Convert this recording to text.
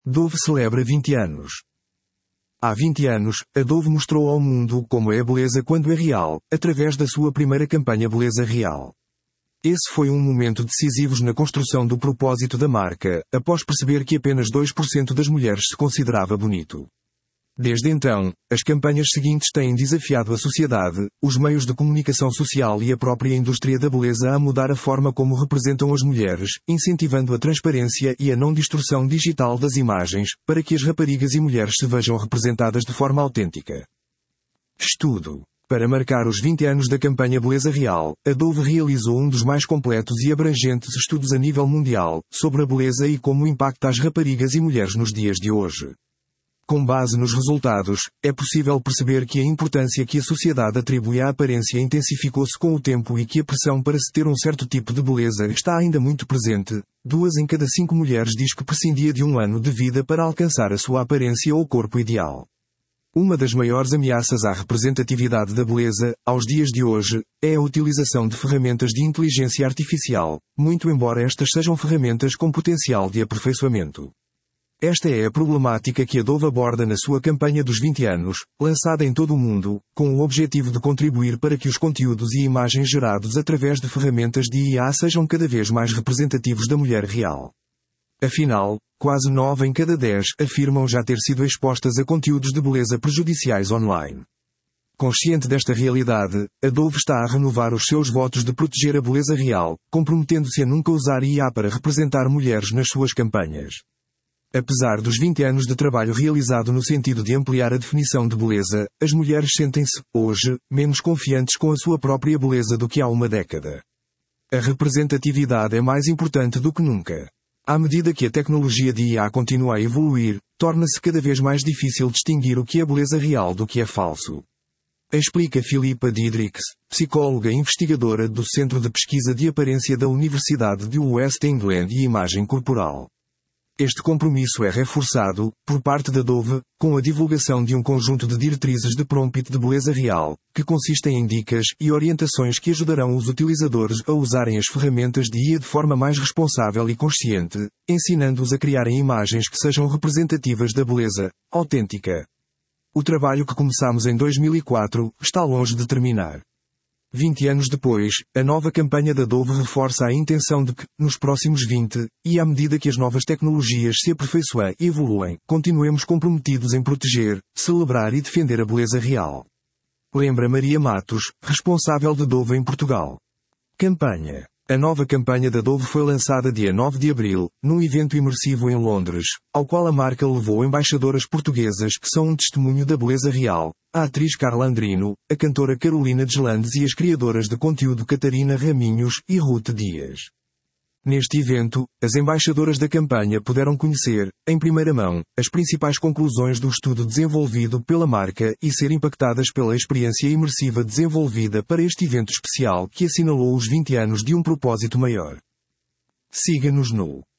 Dove celebra 20 anos. Há 20 anos, a Dove mostrou ao mundo como é a beleza quando é real, através da sua primeira campanha Beleza Real. Esse foi um momento decisivo na construção do propósito da marca, após perceber que apenas 2% das mulheres se considerava bonito. Desde então, as campanhas seguintes têm desafiado a sociedade, os meios de comunicação social e a própria indústria da beleza a mudar a forma como representam as mulheres, incentivando a transparência e a não distorção digital das imagens, para que as raparigas e mulheres se vejam representadas de forma autêntica. Estudo. Para marcar os 20 anos da campanha Beleza Real, a Dove realizou um dos mais completos e abrangentes estudos a nível mundial, sobre a beleza e como impacta as raparigas e mulheres nos dias de hoje. Com base nos resultados, é possível perceber que a importância que a sociedade atribui à aparência intensificou-se com o tempo e que a pressão para se ter um certo tipo de beleza está ainda muito presente. 2 em cada 5 mulheres diz que prescindia de um ano de vida para alcançar a sua aparência ou corpo ideal. Uma das maiores ameaças à representatividade da beleza, aos dias de hoje, é a utilização de ferramentas de inteligência artificial, muito embora estas sejam ferramentas com potencial de aperfeiçoamento. Esta é a problemática que a Dove aborda na sua campanha dos 20 anos, lançada em todo o mundo, com o objetivo de contribuir para que os conteúdos e imagens gerados através de ferramentas de IA sejam cada vez mais representativos da mulher real. Afinal, quase 9 em cada 10 afirmam já ter sido expostas a conteúdos de beleza prejudiciais online. Consciente desta realidade, a Dove está a renovar os seus votos de proteger a beleza real, comprometendo-se a nunca usar IA para representar mulheres nas suas campanhas. Apesar dos 20 anos de trabalho realizado no sentido de ampliar a definição de beleza, as mulheres sentem-se, hoje, menos confiantes com a sua própria beleza do que há uma década. A representatividade é mais importante do que nunca. À medida que a tecnologia de IA continua a evoluir, torna-se cada vez mais difícil distinguir o que é beleza real do que é falso. Explica Philippa Diedrichs, psicóloga e investigadora do Centro de Pesquisa de Aparência da Universidade de West England e Imagem Corporal. Este compromisso é reforçado, por parte da Dove, com a divulgação de um conjunto de diretrizes de prompt de beleza real, que consistem em dicas e orientações que ajudarão os utilizadores a usarem as ferramentas de IA de forma mais responsável e consciente, ensinando-os a criarem imagens que sejam representativas da beleza autêntica. O trabalho que começamos em 2004 está longe de terminar. 20 anos depois, a nova campanha da Dove reforça a intenção de que, nos próximos 20, e à medida que as novas tecnologias se aperfeiçoam e evoluem, continuemos comprometidos em proteger, celebrar e defender a beleza real. Lembra Maria Matos, responsável de Dove em Portugal. Campanha. A nova campanha da Dove foi lançada dia 9 de abril, num evento imersivo em Londres, ao qual a marca levou embaixadoras portuguesas que são um testemunho da beleza real, a atriz Carla Andrino, a cantora Carolina Deslandes e as criadoras de conteúdo Catarina Raminhos e Ruth Dias. Neste evento, as embaixadoras da campanha puderam conhecer, em primeira mão, as principais conclusões do estudo desenvolvido pela marca e ser impactadas pela experiência imersiva desenvolvida para este evento especial que assinalou os 20 anos de um propósito maior. Siga-nos no